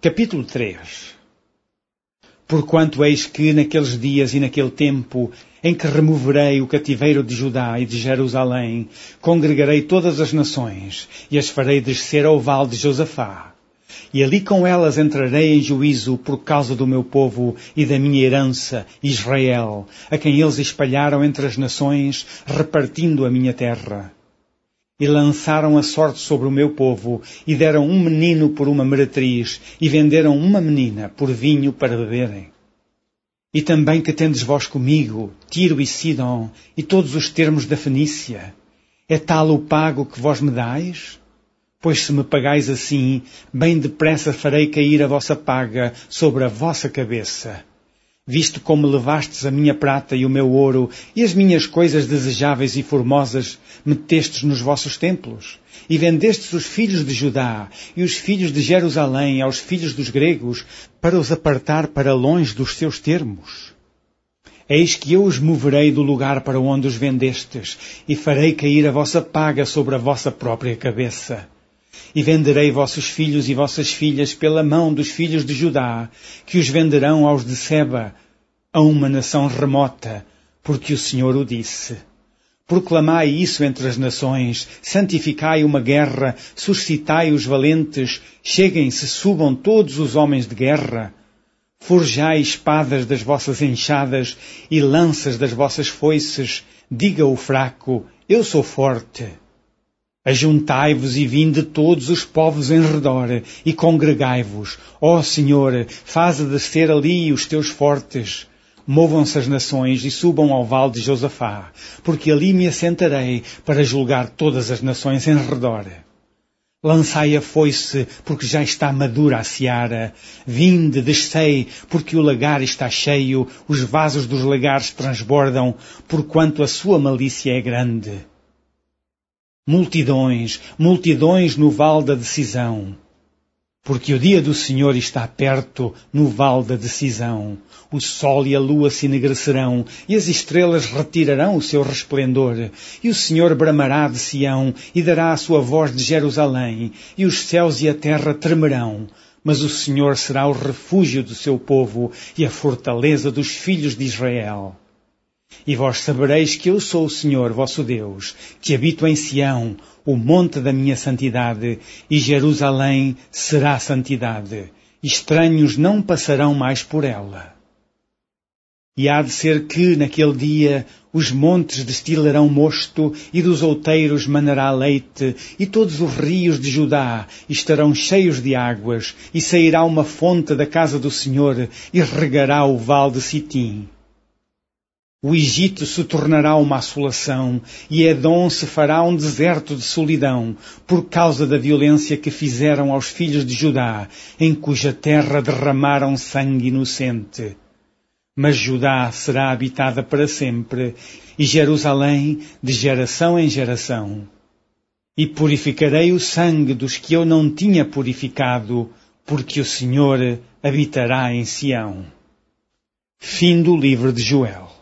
Capítulo 3. Porquanto eis que naqueles dias e naquele tempo em que removerei o cativeiro de Judá e de Jerusalém, congregarei todas as nações e as farei descer ao vale de Josafá. E ali com elas entrarei em juízo por causa do meu povo e da minha herança, Israel, a quem eles espalharam entre as nações, repartindo a minha terra. E lançaram a sorte sobre o meu povo, e deram um menino por uma meretriz, e venderam uma menina por vinho para beberem. E também que tendes vós comigo, Tiro e Sidom, e todos os termos da Fenícia, é tal o pago que vós me dais? Pois se me pagais assim, bem depressa farei cair a vossa paga sobre a vossa cabeça. Visto como levastes a minha prata e o meu ouro, e as minhas coisas desejáveis e formosas, metestes nos vossos templos, e vendestes os filhos de Judá e os filhos de Jerusalém aos filhos dos gregos, para os apartar para longe dos seus termos. Eis que eu os moverei do lugar para onde os vendestes, e farei cair a vossa paga sobre a vossa própria cabeça. E venderei vossos filhos e vossas filhas pela mão dos filhos de Judá, que os venderão aos de Seba, a uma nação remota, porque o Senhor o disse. Proclamai isso entre as nações, santificai uma guerra, suscitai os valentes, cheguem-se, subam todos os homens de guerra. Forjai espadas das vossas enxadas e lanças das vossas foices, diga o fraco, eu sou forte. Ajuntai-vos e vinde todos os povos em redor, e congregai-vos. Ó Senhor, faze descer ali os teus fortes. Movam-se as nações e subam ao vale de Josafá, porque ali me assentarei para julgar todas as nações em redor. Lançai a foice, porque já está madura a seara. Vinde, descei, porque o lagar está cheio, os vasos dos lagares transbordam, porquanto a sua malícia é grande. Multidões, multidões no vale da decisão. Porque o dia do Senhor está perto no vale da decisão. O sol e a lua se enegrecerão, e as estrelas retirarão o seu resplendor. E o Senhor bramará de Sião, e dará a sua voz de Jerusalém, e os céus e a terra tremerão. Mas o Senhor será o refúgio do seu povo, e a fortaleza dos filhos de Israel. E vós sabereis que eu sou o Senhor, vosso Deus, que habito em Sião, o monte da minha santidade, e Jerusalém será santidade. Estranhos não passarão mais por ela. E há de ser que, naquele dia, os montes destilarão mosto, e dos outeiros manará leite, e todos os rios de Judá estarão cheios de águas, e sairá uma fonte da casa do Senhor, e regará o vale de Sitim. O Egito se tornará uma assolação, e Edom se fará um deserto de solidão, por causa da violência que fizeram aos filhos de Judá, em cuja terra derramaram sangue inocente. Mas Judá será habitada para sempre, e Jerusalém de geração em geração. E purificarei o sangue dos que eu não tinha purificado, porque o Senhor habitará em Sião. Fim do livro de Joel.